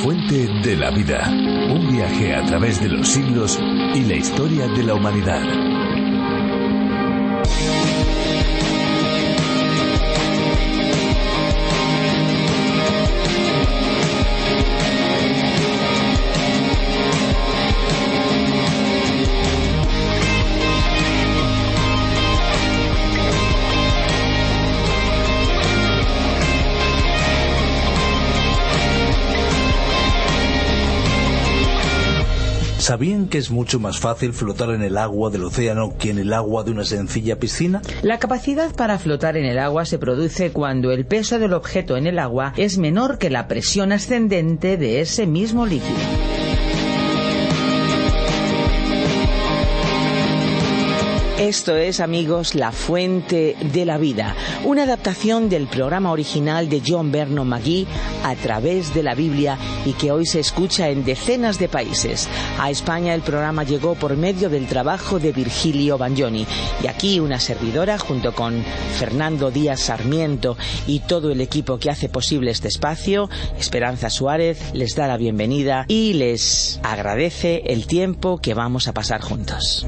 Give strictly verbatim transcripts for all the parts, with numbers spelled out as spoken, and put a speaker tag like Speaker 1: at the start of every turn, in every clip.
Speaker 1: fuente de la vida. Un viaje a través de los siglos y la historia de la humanidad.
Speaker 2: ¿Sabían que es mucho más fácil flotar en el agua del océano que en el agua de una sencilla piscina?
Speaker 3: La capacidad para flotar en el agua se produce cuando el peso del objeto en el agua es menor que la presión ascendente de ese mismo líquido. Esto es, amigos, La Fuente de la Vida, una adaptación del programa original de John Vernon McGee a través de la Biblia y que hoy se escucha en decenas de países. A España el programa llegó por medio del trabajo de Virgilio Bagnoni y aquí una servidora junto con Fernando Díaz Sarmiento y todo el equipo que hace posible este espacio, Esperanza Suárez, les da la bienvenida y les agradece el tiempo que vamos a pasar juntos.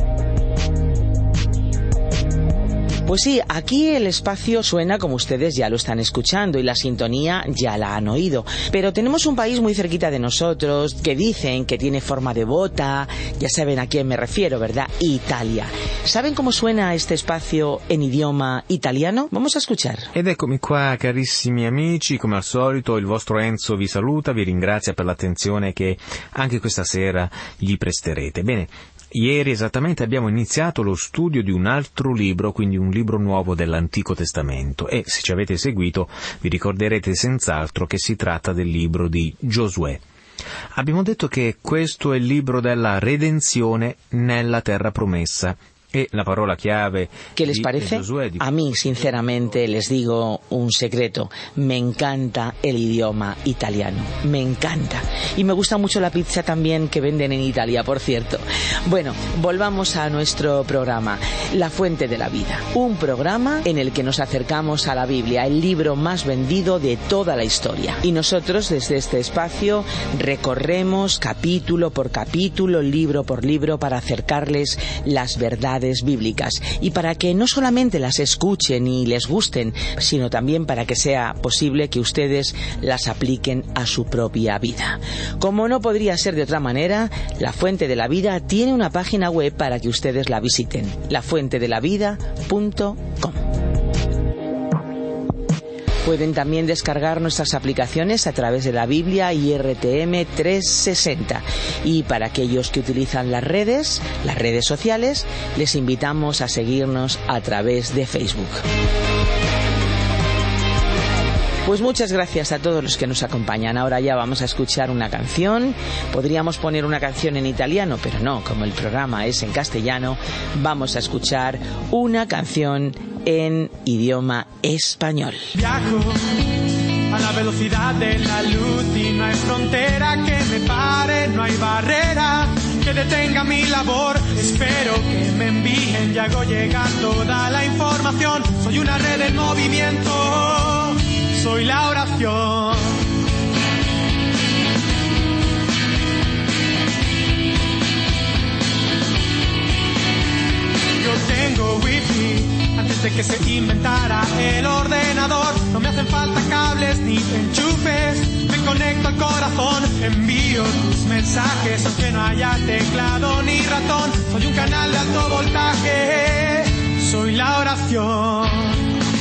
Speaker 3: Pues sí, aquí el espacio suena como ustedes ya lo están escuchando y la sintonía ya la han oído. Pero tenemos un país muy cerquita de nosotros que dicen que tiene forma de bota, ya saben a quién me refiero, ¿verdad? Italia. ¿Saben cómo suena este espacio en idioma italiano? Vamos a escuchar.
Speaker 4: Ed eccomi qua, carissimi amici, come al solito il vostro Enzo vi saluta, vi ringrazia per l'attenzione che anche questa sera gli presterete. Bene. Ieri esattamente abbiamo iniziato lo studio di un altro libro, quindi un libro nuovo dell'Antico Testamento e se ci avete seguito vi ricorderete senz'altro che si tratta del libro di Giosuè. Abbiamo detto che questo è il libro della redenzione nella terra promessa. E la parola chiave.
Speaker 3: ¿Qué les parece? A mí, sinceramente, les digo un secreto. Me encanta el idioma italiano. Me encanta. Y me gusta mucho la pizza también que venden en Italia, por cierto. Bueno, volvamos a nuestro programa. La Fuente de la Vida. Un programa en el que nos acercamos a la Biblia, el libro más vendido de toda la historia. Y nosotros, desde este espacio, recorremos capítulo por capítulo, libro por libro, para acercarles las verdades bíblicas y para que no solamente las escuchen y les gusten, sino también para que sea posible que ustedes las apliquen a su propia vida. Como no podría ser de otra manera, La Fuente de la Vida tiene una página web para que ustedes la visiten, la fuente de la vida punto com. Pueden también descargar nuestras aplicaciones a través de la Biblia y R T M trescientos sesenta. Y para aquellos que utilizan las redes, las redes sociales, les invitamos a seguirnos a través de Facebook. Pues muchas gracias a todos los que nos acompañan. Ahora ya vamos a escuchar una canción. Podríamos poner una canción en italiano, pero no, como el programa es en castellano, vamos a escuchar una canción en idioma español.
Speaker 5: Viajo a la velocidad de la luz y no hay frontera que me pare, no hay barrera que detenga mi labor. Espero que me envíen y hago llegar toda la información. Soy una red en movimiento, soy la oración. Yo tengo wifi antes de que se inventara el ordenador. No me hacen falta cables ni enchufes, me conecto al corazón. Envío tus mensajes aunque no haya teclado ni ratón. Soy un canal de alto voltaje, soy la oración.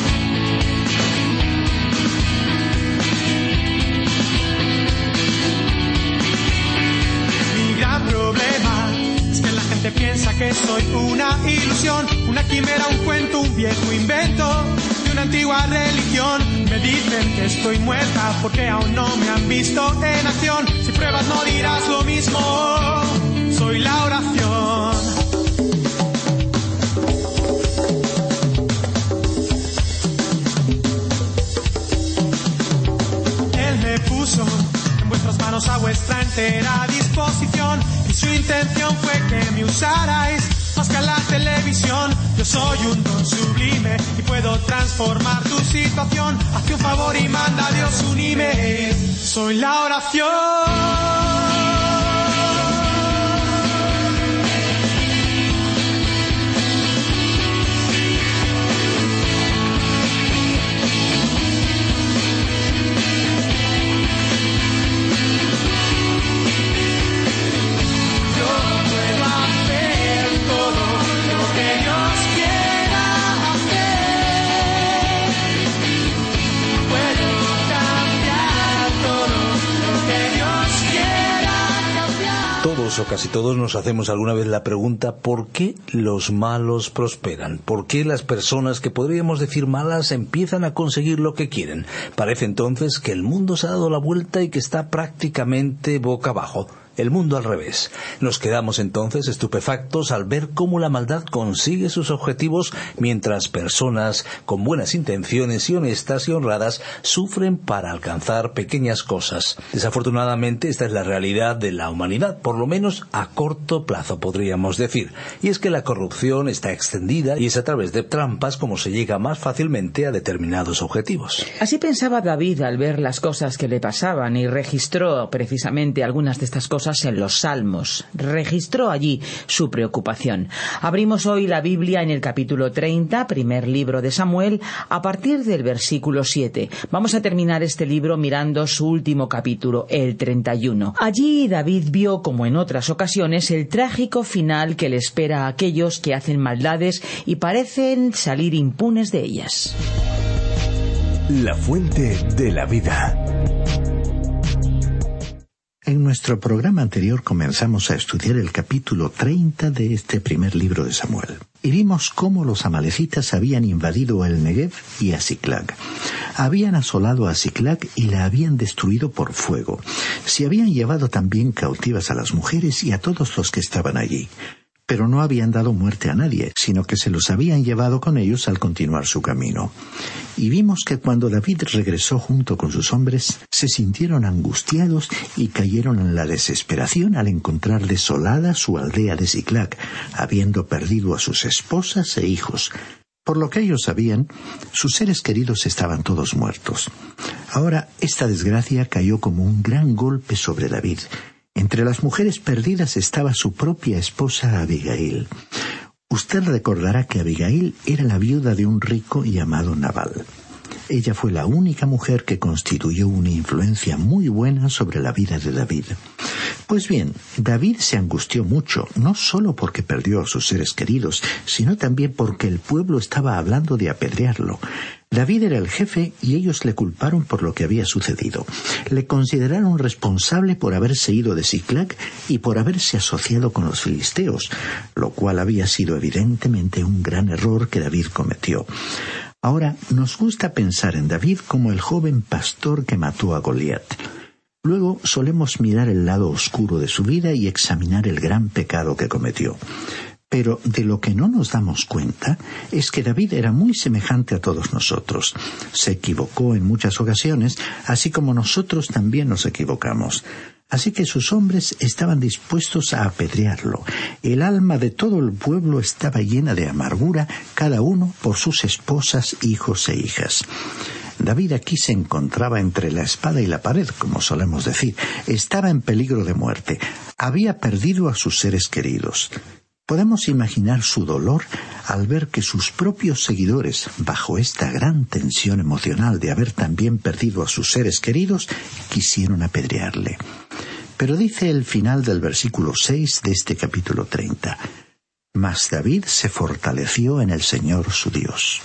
Speaker 5: Mi gran problema es que la gente piensa que soy una ilusión, una quimera, un cuento, un viejo invento de una antigua religión. Me dicen que estoy muerta porque aún no me han visto en acción. Si pruebas no dirás lo mismo, soy la oración. Él me puso en vuestras manos a vuestra entera disposición y su intención fue que me usarais más que a la tele televisión. Yo soy un don sublime y puedo transformar tu situación. Hazte un favor y manda a Dios un email. Soy la oración.
Speaker 2: Todos o casi todos nos hacemos alguna vez la pregunta: ¿por qué los malos prosperan? ¿Por qué las personas que podríamos decir malas empiezan a conseguir lo que quieren? Parece entonces que el mundo se ha dado la vuelta y que está prácticamente boca abajo. El mundo al revés. Nos quedamos entonces estupefactos al ver cómo la maldad consigue sus objetivos mientras personas con buenas intenciones y honestas y honradas sufren para alcanzar pequeñas cosas. Desafortunadamente esta es la realidad de la humanidad, por lo menos a corto plazo podríamos decir. Y es que la corrupción está extendida y es a través de trampas como se llega más fácilmente a determinados objetivos.
Speaker 3: Así pensaba David al ver las cosas que le pasaban y registró precisamente algunas de estas cosas en los Salmos. Registró allí su preocupación. Abrimos hoy la Biblia en el capítulo treinta, primer libro de Samuel, a partir del versículo siete. Vamos a terminar este libro mirando su último capítulo, el treinta y uno. Allí David vio, como en otras ocasiones, el trágico final que le espera a aquellos que hacen maldades y parecen salir impunes de ellas.
Speaker 1: La fuente de la vida.
Speaker 6: En nuestro programa anterior comenzamos a estudiar el capítulo treinta de este primer libro de Samuel. Y vimos cómo los amalecitas habían invadido el Negev y a Siclag. Habían asolado a Siclag y la habían destruido por fuego. Se habían llevado también cautivas a las mujeres y a todos los que estaban allí. Pero no habían dado muerte a nadie, sino que se los habían llevado con ellos al continuar su camino. Y vimos que cuando David regresó junto con sus hombres, se sintieron angustiados y cayeron en la desesperación al encontrar desolada su aldea de Siclag, habiendo perdido a sus esposas e hijos. Por lo que ellos sabían, sus seres queridos estaban todos muertos. Ahora, esta desgracia cayó como un gran golpe sobre David. Entre las mujeres perdidas estaba su propia esposa Abigail. Usted recordará que Abigail era la viuda de un rico llamado Nabal. Ella fue la única mujer que constituyó una influencia muy buena sobre la vida de David. Pues bien, David se angustió mucho, no solo porque perdió a sus seres queridos, sino también porque el pueblo estaba hablando de apedrearlo. David era el jefe y ellos le culparon por lo que había sucedido. Le consideraron responsable por haberse ido de Siclag y por haberse asociado con los filisteos, lo cual había sido evidentemente un gran error que David cometió. Ahora, nos gusta pensar en David como el joven pastor que mató a Goliat. Luego solemos mirar el lado oscuro de su vida y examinar el gran pecado que cometió. Pero de lo que no nos damos cuenta es que David era muy semejante a todos nosotros. Se equivocó en muchas ocasiones, así como nosotros también nos equivocamos. Así que sus hombres estaban dispuestos a apedrearlo. El alma de todo el pueblo estaba llena de amargura, cada uno por sus esposas, hijos e hijas. David aquí se encontraba entre la espada y la pared, como solemos decir. Estaba en peligro de muerte. Había perdido a sus seres queridos. Podemos imaginar su dolor al ver que sus propios seguidores, bajo esta gran tensión emocional de haber también perdido a sus seres queridos, quisieron apedrearle. Pero dice el final del versículo seis de este capítulo treinta: Mas David se fortaleció en el Señor su Dios.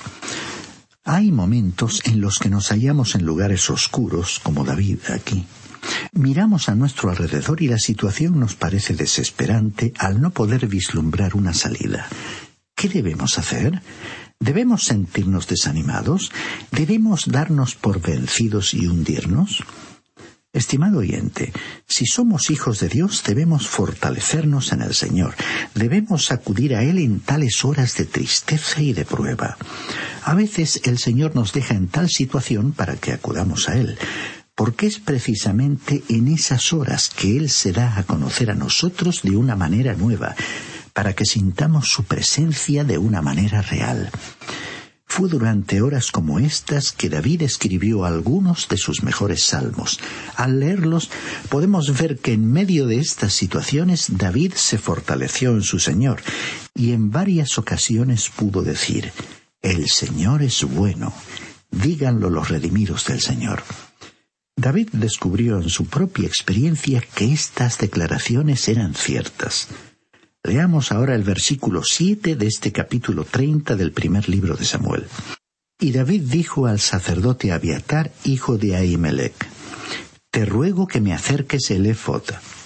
Speaker 6: Hay momentos en los que nos hallamos en lugares oscuros, como David aquí. Miramos a nuestro alrededor y la situación nos parece desesperante al no poder vislumbrar una salida. ¿Qué debemos hacer? ¿Debemos sentirnos desanimados? ¿Debemos darnos por vencidos y hundirnos? Estimado oyente, si somos hijos de Dios debemos fortalecernos en el Señor. Debemos acudir a Él en tales horas de tristeza y de prueba. A veces el Señor nos deja en tal situación para que acudamos a Él, porque es precisamente en esas horas que Él se da a conocer a nosotros de una manera nueva. para que sintamos su presencia de una manera real. Fue durante horas como estas que David escribió algunos de sus mejores salmos. Al leerlos, podemos ver que en medio de estas situaciones David se fortaleció en su Señor y en varias ocasiones pudo decir: «El Señor es bueno, díganlo los redimidos del Señor». David descubrió en su propia experiencia que estas declaraciones eran ciertas. Leamos ahora el versículo siete de este capítulo treinta del primer libro de Samuel. Y David dijo al sacerdote Abiatar, hijo de Ahimelech: «Te ruego que me acerques el éfod».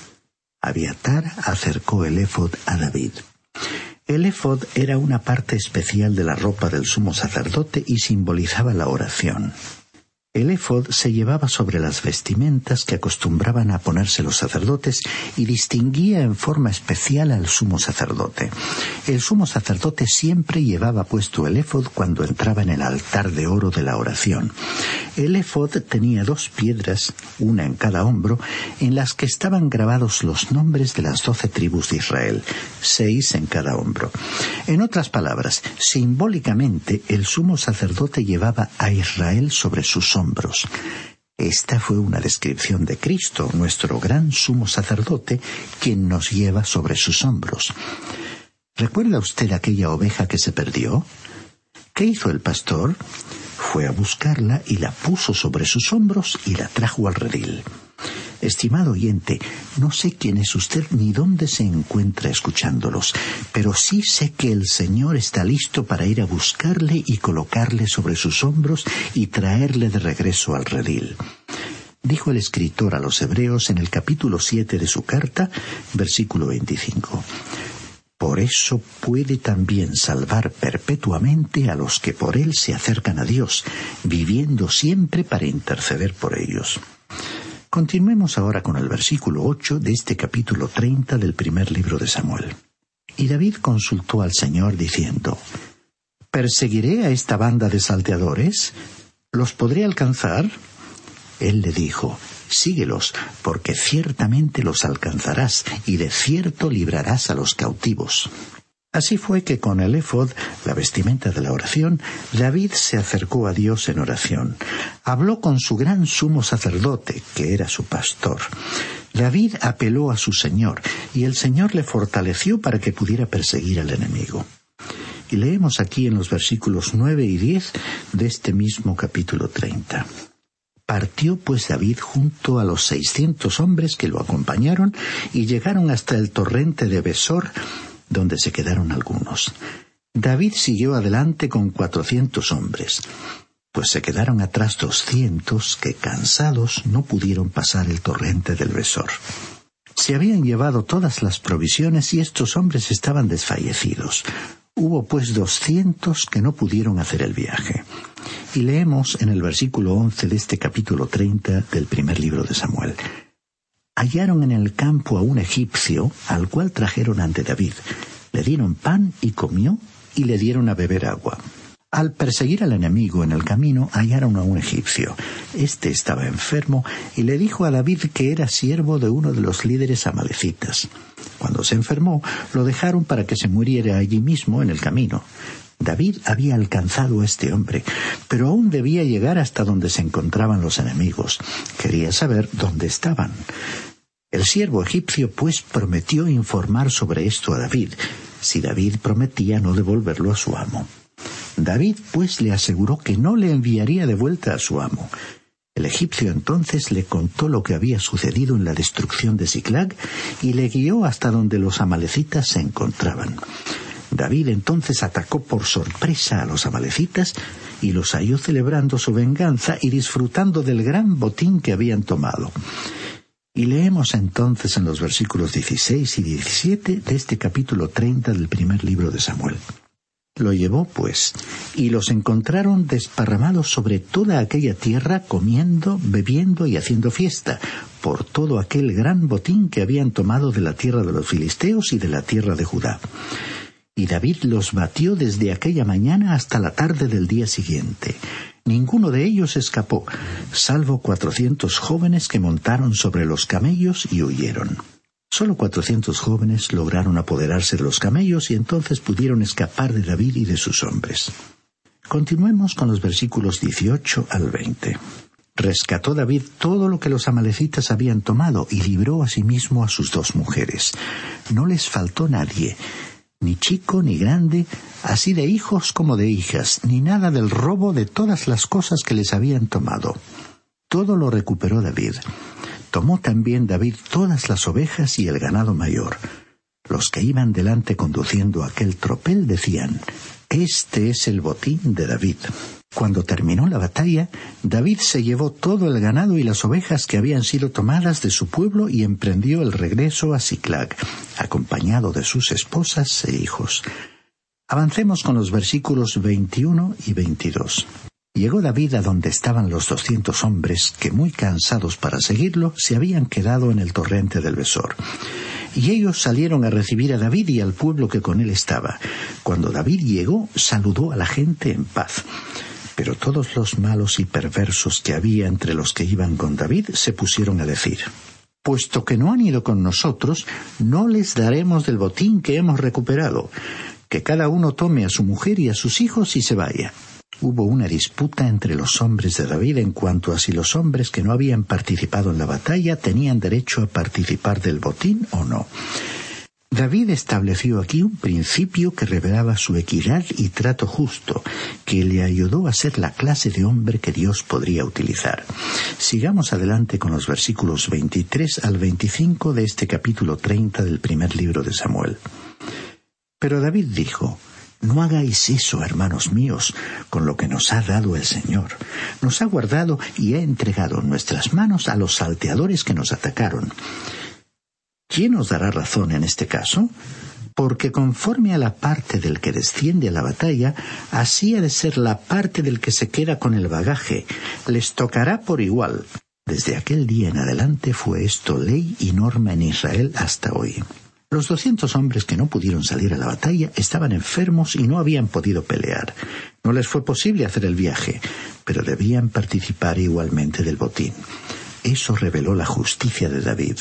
Speaker 6: Abiatar acercó el éfod a David. El éfod era una parte especial de la ropa del sumo sacerdote y simbolizaba la oración. El éfod se llevaba sobre las vestimentas que acostumbraban a ponerse los sacerdotes y distinguía en forma especial al sumo sacerdote. El sumo sacerdote siempre llevaba puesto el éfod cuando entraba en el altar de oro de la oración. El éfod tenía dos piedras, una en cada hombro, en las que estaban grabados los nombres de las doce tribus de Israel, seis en cada hombro. En otras palabras, simbólicamente el sumo sacerdote llevaba a Israel sobre sus hombros. Hombros. Esta fue una descripción de Cristo, nuestro gran sumo sacerdote, quien nos lleva sobre sus hombros. ¿Recuerda usted aquella oveja que se perdió? ¿Qué hizo el pastor? Fue a buscarla y la puso sobre sus hombros y la trajo al redil. Estimado oyente, no sé quién es usted ni dónde se encuentra escuchándolos, pero sí sé que el Señor está listo para ir a buscarle y colocarle sobre sus hombros y traerle de regreso al redil. Dijo el escritor a los Hebreos en el capítulo siete de su carta, versículo veinticinco. Por eso puede también salvar perpetuamente a los que por él se acercan a Dios, viviendo siempre para interceder por ellos. Continuemos ahora con el versículo ocho de este capítulo treinta del primer libro de Samuel. Y David consultó al Señor diciendo: ¿perseguiré a esta banda de salteadores? ¿Los podré alcanzar? Él le dijo: síguelos, porque ciertamente los alcanzarás, y de cierto librarás a los cautivos. Así fue que con el éfod, la vestimenta de la oración, David se acercó a Dios en oración. Habló con su gran sumo sacerdote, que era su pastor. David apeló a su Señor, y el Señor le fortaleció para que pudiera perseguir al enemigo. Y leemos aquí en los versículos nueve y diez de este mismo capítulo treinta. Partió pues David junto a los seiscientos hombres que lo acompañaron, y llegaron hasta el torrente de Besor, donde se quedaron algunos. David siguió adelante con cuatrocientos hombres, pues se quedaron atrás doscientos que, cansados, no pudieron pasar el torrente del Besor. Se habían llevado todas las provisiones y estos hombres estaban desfallecidos. Hubo pues doscientos que no pudieron hacer el viaje. Y leemos en el versículo once de este capítulo treinta del primer libro de Samuel. Hallaron en el campo a un egipcio, al cual trajeron ante David. Le dieron pan y comió, y le dieron a beber agua. Al perseguir al enemigo en el camino, hallaron a un egipcio. Este estaba enfermo, y le dijo a David que era siervo de uno de los líderes amalecitas. Cuando se enfermó, lo dejaron para que se muriera allí mismo en el camino. David había alcanzado a este hombre, pero aún debía llegar hasta donde se encontraban los enemigos. Quería saber dónde estaban. El siervo egipcio, pues, prometió informar sobre esto a David, si David prometía no devolverlo a su amo. David, pues, le aseguró que no le enviaría de vuelta a su amo. El egipcio entonces le contó lo que había sucedido en la destrucción de Siclag y le guió hasta donde los amalecitas se encontraban. David entonces atacó por sorpresa a los amalecitas y los halló celebrando su venganza y disfrutando del gran botín que habían tomado. Y leemos entonces en los versículos dieciséis y diecisiete de este capítulo treinta del primer libro de Samuel. Lo llevó, pues, y los encontraron desparramados sobre toda aquella tierra, comiendo, bebiendo y haciendo fiesta, por todo aquel gran botín que habían tomado de la tierra de los filisteos y de la tierra de Judá. Y David los batió desde aquella mañana hasta la tarde del día siguiente. Ninguno de ellos escapó, salvo cuatrocientos jóvenes que montaron sobre los camellos y huyeron. Solo cuatrocientos jóvenes lograron apoderarse de los camellos y entonces pudieron escapar de David y de sus hombres. Continuemos con los versículos dieciocho al veinte. Rescató David todo lo que los amalecitas habían tomado y libró asimismo a sus dos mujeres. No les faltó nadie, ni chico ni grande, así de hijos como de hijas, ni nada del robo de todas las cosas que les habían tomado. Todo lo recuperó David. Tomó también David todas las ovejas y el ganado mayor. Los que iban delante conduciendo aquel tropel decían: «Este es el botín de David». Cuando terminó la batalla, David se llevó todo el ganado y las ovejas que habían sido tomadas de su pueblo y emprendió el regreso a Siclag, acompañado de sus esposas e hijos. Avancemos con los versículos veintiuno y veintidós. Llegó David a donde estaban los doscientos hombres que, muy cansados para seguirlo, se habían quedado en el torrente del Besor. Y ellos salieron a recibir a David y al pueblo que con él estaba. Cuando David llegó, saludó a la gente en paz. Pero todos los malos y perversos que había entre los que iban con David se pusieron a decir: «Puesto que no han ido con nosotros, no les daremos del botín que hemos recuperado. Que cada uno tome a su mujer y a sus hijos y se vaya». Hubo una disputa entre los hombres de David en cuanto a si los hombres que no habían participado en la batalla tenían derecho a participar del botín o no. David estableció aquí un principio que revelaba su equidad y trato justo, que le ayudó a ser la clase de hombre que Dios podría utilizar. Sigamos adelante con los versículos veintitrés al veinticinco de este capítulo treinta del primer libro de Samuel. Pero David dijo: «No hagáis eso, hermanos míos, con lo que nos ha dado el Señor. Nos ha guardado y ha entregado en nuestras manos a los salteadores que nos atacaron. ¿Quién nos dará razón en este caso? Porque conforme a la parte del que desciende a la batalla, así ha de ser la parte del que se queda con el bagaje. Les tocará por igual». Desde aquel día en adelante fue esto ley y norma en Israel hasta hoy. Los doscientos hombres que no pudieron salir a la batalla estaban enfermos y no habían podido pelear. No les fue posible hacer el viaje, pero debían participar igualmente del botín. Eso reveló la justicia de David.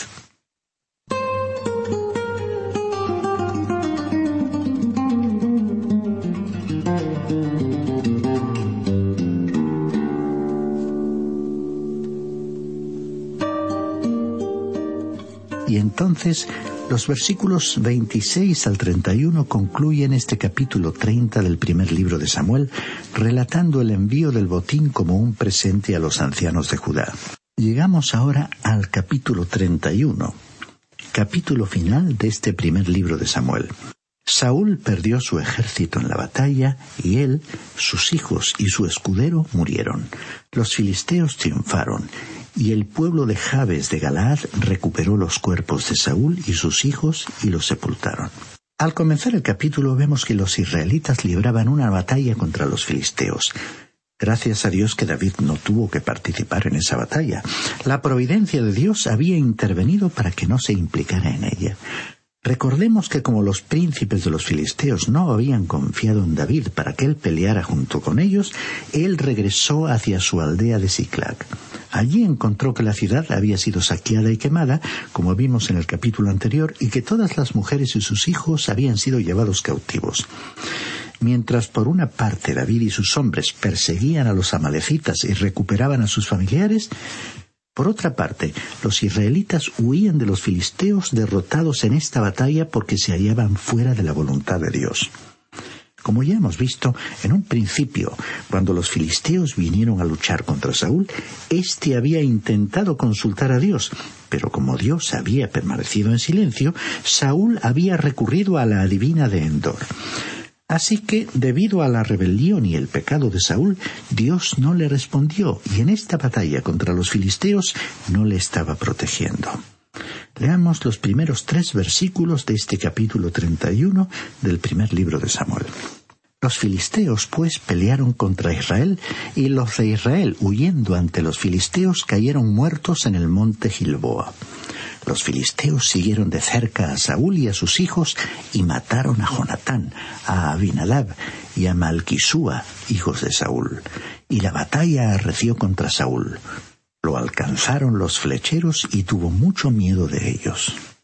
Speaker 6: Y entonces, los versículos veintiséis al treinta y uno concluyen este capítulo treinta del primer libro de Samuel, relatando el envío del botín como un presente a los ancianos de Judá. Llegamos ahora al capítulo treinta y uno, capítulo final de este primer libro de Samuel. Saúl perdió su ejército en la batalla, y él, sus hijos y su escudero murieron. Los filisteos triunfaron, y el pueblo de Jabes de Galaad recuperó los cuerpos de Saúl y sus hijos y los sepultaron. Al comenzar el capítulo vemos que los israelitas libraban una batalla contra los filisteos. Gracias a Dios que David no tuvo que participar en esa batalla. La providencia de Dios había intervenido para que no se implicara en ella. Recordemos que como los príncipes de los filisteos no habían confiado en David para que él peleara junto con ellos, él regresó hacia su aldea de Siclag. Allí encontró que la ciudad había sido saqueada y quemada, como vimos en el capítulo anterior, y que todas las mujeres y sus hijos habían sido llevados cautivos. Mientras por una parte David y sus hombres perseguían a los amalecitas y recuperaban a sus familiares, por otra parte, los israelitas huían de los filisteos derrotados en esta batalla porque se hallaban fuera de la voluntad de Dios. Como ya hemos visto, en un principio, cuando los filisteos vinieron a luchar contra Saúl, éste había intentado consultar a Dios, pero como Dios había permanecido en silencio, Saúl había recurrido a la adivina de Endor. Así que, debido a la rebelión y el pecado de Saúl, Dios no le respondió, y en esta batalla contra los filisteos no le estaba protegiendo. Leamos los primeros tres versículos de este capítulo treinta y uno del primer libro de Samuel. Los filisteos, pues, pelearon contra Israel, y los de Israel, huyendo ante los filisteos, cayeron muertos en el monte Gilboa. Los filisteos siguieron de cerca a Saúl y a sus hijos y mataron a Jonatán, a Abinadab y a Malquisúa, hijos de Saúl. Y la batalla arreció contra Saúl. Lo alcanzaron los flecheros y tuvo mucho miedo de ellos.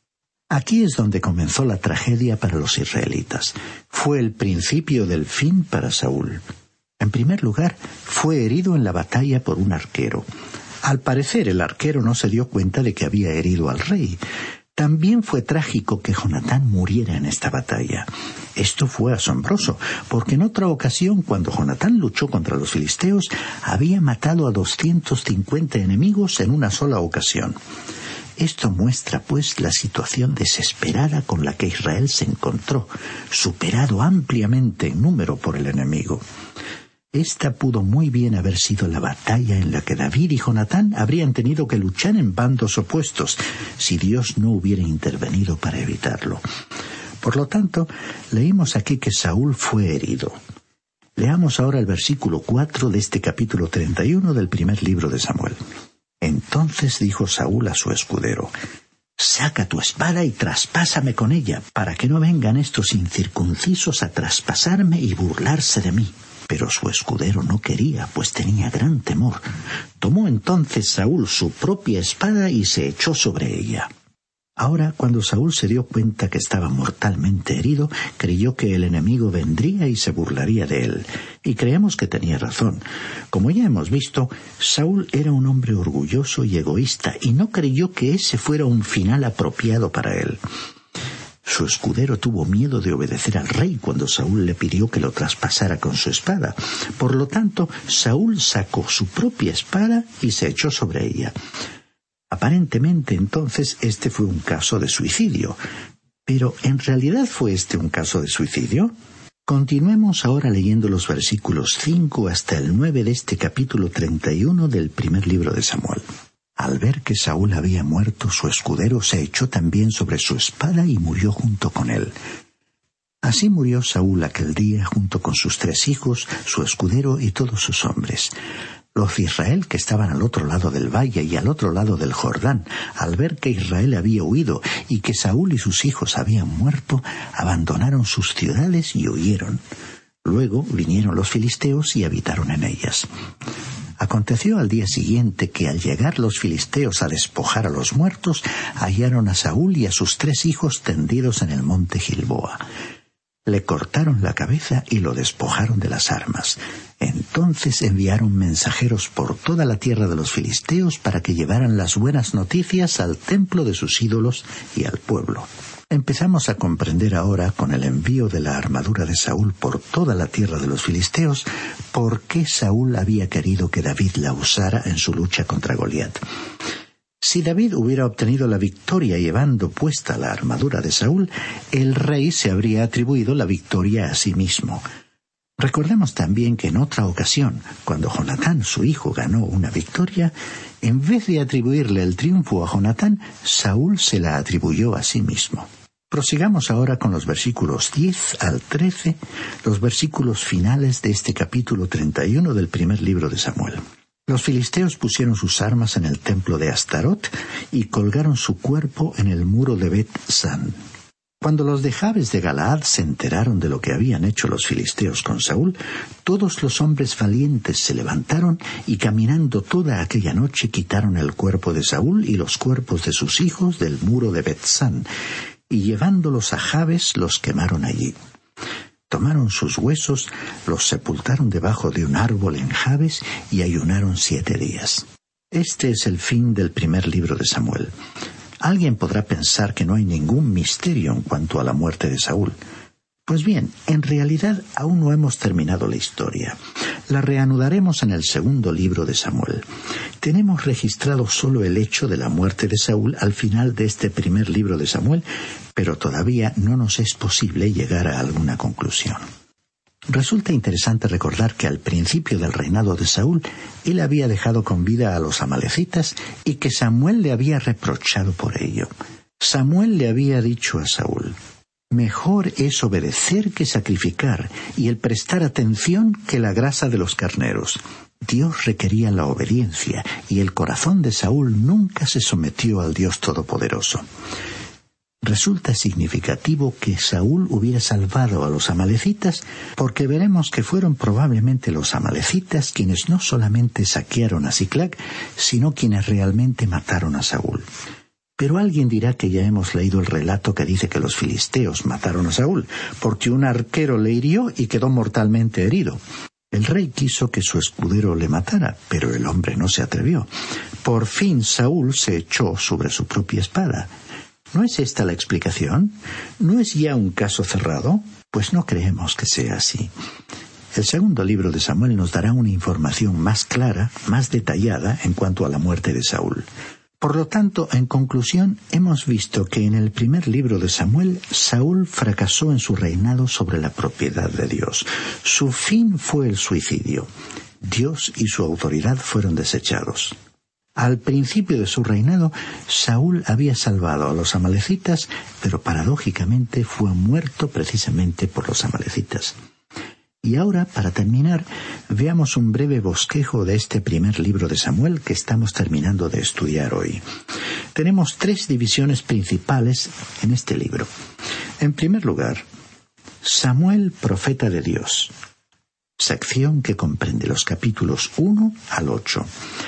Speaker 6: Aquí es donde comenzó la tragedia para los israelitas. Fue el principio del fin para Saúl. En primer lugar, fue herido en la batalla por un arquero. Al parecer, el arquero no se dio cuenta de que había herido al rey. También fue trágico que Jonatán muriera en esta batalla. Esto fue asombroso, porque en otra ocasión, cuando Jonatán luchó contra los filisteos, había matado a doscientos cincuenta enemigos en una sola ocasión. Esto muestra, pues, la situación desesperada con la que Israel se encontró, superado ampliamente en número por el enemigo. Esta pudo muy bien haber sido la batalla en la que David y Jonatán habrían tenido que luchar en bandos opuestos, si Dios no hubiera intervenido para evitarlo. Por lo tanto, leímos aquí que Saúl fue herido. Leamos ahora el versículo cuatro de este capítulo treinta y uno del primer libro de Samuel. Entonces dijo Saúl a su escudero: «Saca tu espada y traspásame con ella, para que no vengan estos incircuncisos a traspasarme y burlarse de mí». Pero su escudero no quería, pues tenía gran temor. Tomó entonces Saúl su propia espada y se echó sobre ella. Ahora, cuando Saúl se dio cuenta que estaba mortalmente herido, creyó que el enemigo vendría y se burlaría de él. Y creemos que tenía razón. Como ya hemos visto, Saúl era un hombre orgulloso y egoísta, y no creyó que ese fuera un final apropiado para él. Su escudero tuvo miedo de obedecer al rey cuando Saúl le pidió que lo traspasara con su espada. Por lo tanto, Saúl sacó su propia espada y se echó sobre ella. Aparentemente, entonces, este fue un caso de suicidio. Pero, ¿en realidad fue este un caso de suicidio? Continuemos ahora leyendo los versículos cinco hasta el nueve de este capítulo treinta y uno del primer libro de Samuel. Al ver que Saúl había muerto, su escudero se echó también sobre su espada y murió junto con él. Así murió Saúl aquel día junto con sus tres hijos, su escudero y todos sus hombres. Los de Israel, que estaban al otro lado del valle y al otro lado del Jordán, al ver que Israel había huido y que Saúl y sus hijos habían muerto, abandonaron sus ciudades y huyeron. Luego vinieron los filisteos y habitaron en ellas. Aconteció al día siguiente que al llegar los filisteos a despojar a los muertos, hallaron a Saúl y a sus tres hijos tendidos en el monte Gilboa. Le cortaron la cabeza y lo despojaron de las armas. Entonces enviaron mensajeros por toda la tierra de los filisteos para que llevaran las buenas noticias al templo de sus ídolos y al pueblo. Empezamos a comprender ahora, con el envío de la armadura de Saúl por toda la tierra de los filisteos, por qué Saúl había querido que David la usara en su lucha contra Goliat. Si David hubiera obtenido la victoria llevando puesta la armadura de Saúl, el rey se habría atribuido la victoria a sí mismo. Recordemos también que en otra ocasión, cuando Jonatán, su hijo, ganó una victoria, en vez de atribuirle el triunfo a Jonatán, Saúl se la atribuyó a sí mismo. Prosigamos ahora con los versículos diez al trece, los versículos finales de este capítulo treinta y uno del primer libro de Samuel. Los filisteos pusieron sus armas en el templo de Astarot y colgaron su cuerpo en el muro de Bet-San. Cuando los de Jabes de Galaad se enteraron de lo que habían hecho los filisteos con Saúl, todos los hombres valientes se levantaron y caminando toda aquella noche quitaron el cuerpo de Saúl y los cuerpos de sus hijos del muro de Bet-San, y llevándolos a Jabes los quemaron allí. Tomaron sus huesos, los sepultaron debajo de un árbol en Jabes y ayunaron siete días. Este es el fin del primer libro de Samuel. Alguien podrá pensar que no hay ningún misterio en cuanto a la muerte de Saúl. Pues bien, en realidad aún no hemos terminado la historia. La reanudaremos en el segundo libro de Samuel. Tenemos registrado solo el hecho de la muerte de Saúl al final de este primer libro de Samuel, pero todavía no nos es posible llegar a alguna conclusión. Resulta interesante recordar que al principio del reinado de Saúl, él había dejado con vida a los amalecitas y que Samuel le había reprochado por ello. Samuel le había dicho a Saúl: «Mejor es obedecer que sacrificar, y el prestar atención que la grasa de los carneros». Dios requería la obediencia, y el corazón de Saúl nunca se sometió al Dios Todopoderoso. Resulta significativo que Saúl hubiera salvado a los amalecitas, porque veremos que fueron probablemente los amalecitas quienes no solamente saquearon a Siclag, sino quienes realmente mataron a Saúl. Pero alguien dirá que ya hemos leído el relato que dice que los filisteos mataron a Saúl, porque un arquero le hirió y quedó mortalmente herido. El rey quiso que su escudero le matara, pero el hombre no se atrevió. Por fin Saúl se echó sobre su propia espada. ¿No es esta la explicación? ¿No es ya un caso cerrado? Pues no creemos que sea así. El segundo libro de Samuel nos dará una información más clara, más detallada en cuanto a la muerte de Saúl. Por lo tanto, en conclusión, hemos visto que en el primer libro de Samuel, Saúl fracasó en su reinado sobre la propiedad de Dios. Su fin fue el suicidio. Dios y su autoridad fueron desechados. Al principio de su reinado, Saúl había salvado a los amalecitas, pero paradójicamente fue muerto precisamente por los amalecitas. Y ahora, para terminar, veamos un breve bosquejo de este primer libro de Samuel que estamos terminando de estudiar hoy. Tenemos tres divisiones principales en este libro. En primer lugar, Samuel, profeta de Dios, sección que comprende los capítulos uno al ocho.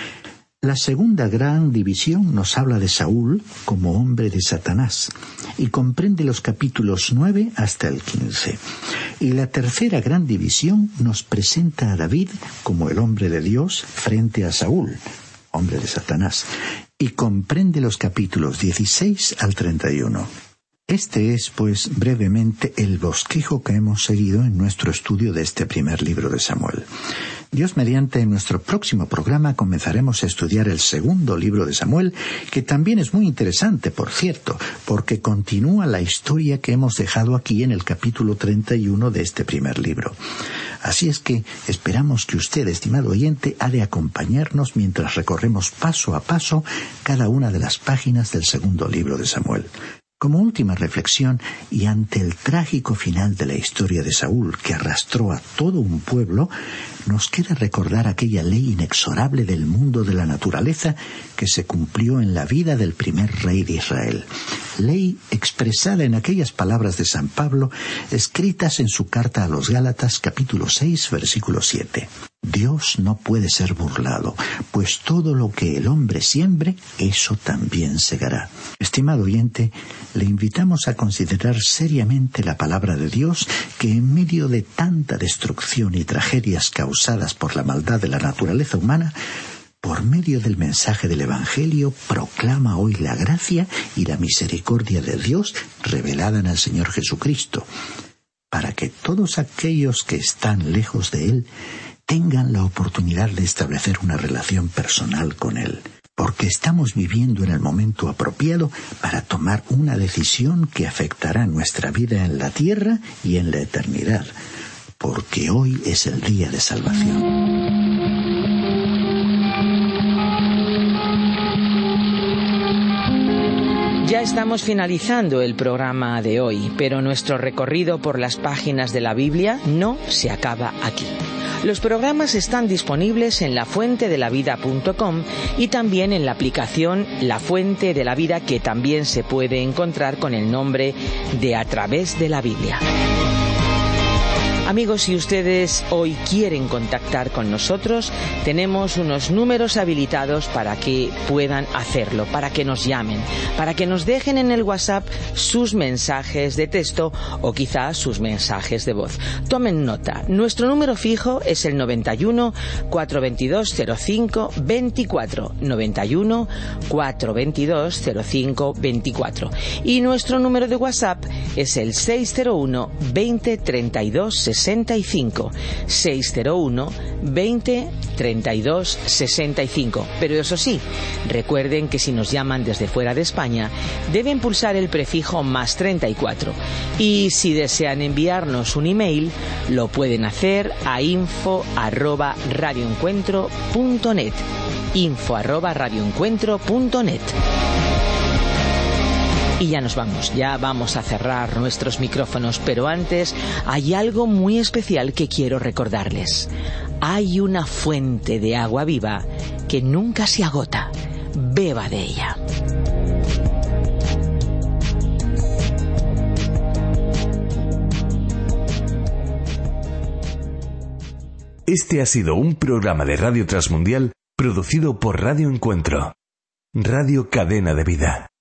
Speaker 6: La segunda gran división nos habla de Saúl como hombre de Satanás y comprende los capítulos nueve hasta el quince. Y la tercera gran división nos presenta a David como el hombre de Dios frente a Saúl, hombre de Satanás, y comprende los capítulos dieciséis al treinta y uno. Este es, pues, brevemente el bosquejo que hemos seguido en nuestro estudio de este primer libro de Samuel. Dios mediante, en nuestro próximo programa comenzaremos a estudiar el segundo libro de Samuel, que también es muy interesante, por cierto, porque continúa la historia que hemos dejado aquí en el capítulo treinta y uno de este primer libro. Así es que esperamos que usted, estimado oyente, ha de acompañarnos mientras recorremos paso a paso cada una de las páginas del segundo libro de Samuel. Como última reflexión, y ante el trágico final de la historia de Saúl, que arrastró a todo un pueblo, nos queda recordar aquella ley inexorable del mundo de la naturaleza que se cumplió en la vida del primer rey de Israel. Ley expresada en aquellas palabras de San Pablo, escritas en su carta a los Gálatas, capítulo seis, versículo siete. Dios no puede ser burlado, pues todo lo que el hombre siembre, eso también segará. Estimado oyente, le invitamos a considerar seriamente la palabra de Dios, que en medio de tanta destrucción y tragedias causadas por la maldad de la naturaleza humana, por medio del mensaje del Evangelio, proclama hoy la gracia y la misericordia de Dios revelada en el Señor Jesucristo, para que todos aquellos que están lejos de Él tengan la oportunidad de establecer una relación personal con Él, porque estamos viviendo en el momento apropiado para tomar una decisión que afectará nuestra vida en la tierra y en la eternidad, porque hoy es el día de salvación.
Speaker 3: Ya estamos finalizando el programa de hoy, pero nuestro recorrido por las páginas de la Biblia no se acaba aquí. Los programas están disponibles en la fuente de la vida punto com y también en la aplicación La Fuente de la Vida, que también se puede encontrar con el nombre de A Través de la Biblia. Amigos, si ustedes hoy quieren contactar con nosotros, tenemos unos números habilitados para que puedan hacerlo, para que nos llamen, para que nos dejen en el WhatsApp sus mensajes de texto o quizás sus mensajes de voz. Tomen nota, nuestro número fijo es el noventa y uno, cuatrocientos veintidós, cero cinco veinticuatro, noventa y uno, cuatrocientos veintidós, cero cinco veinticuatro, y nuestro número de WhatsApp es el seis cero uno, veinte, treinta y dos, sesenta y cinco, seis cero uno, veinte, treinta y dos, sesenta y cinco. Pero eso sí, recuerden que si nos llaman desde fuera de España, deben pulsar el prefijo más treinta y cuatro. Y si desean enviarnos un email, lo pueden hacer a info arroba radioencuentro punto net. info arroba radioencuentro punto net. Y ya nos vamos, ya vamos a cerrar nuestros micrófonos, pero antes hay algo muy especial que quiero recordarles. Hay una fuente de agua viva que nunca se agota. Beba de ella.
Speaker 1: Este ha sido un programa de Radio Transmundial producido por Radio Encuentro, Radio Cadena de Vida.